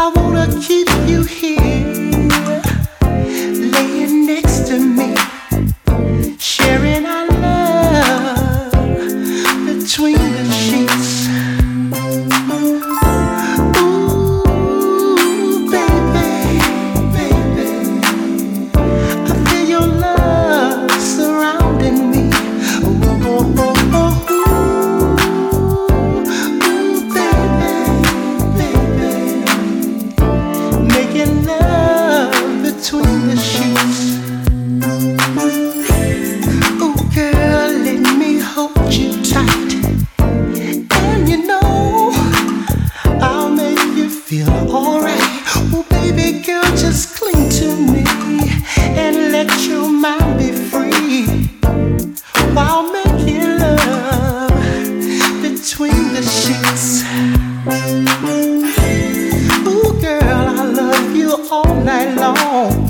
I wanna keep you here, laying next to me, sharing our love between the sheets. Ooh, baby, baby, I feel your love surrounding me. Ooh, oh, oh, oh. Between the sheets. Oh girl, let me hold you tight. And you know I'll make you feel alright. Oh baby girl, just cling to me and let your mind be free while making love between the sheets. Oh girl, I love you all night long.